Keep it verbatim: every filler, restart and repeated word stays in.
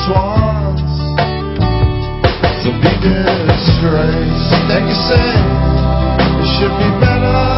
swans to be disgraced. And you say it should be better.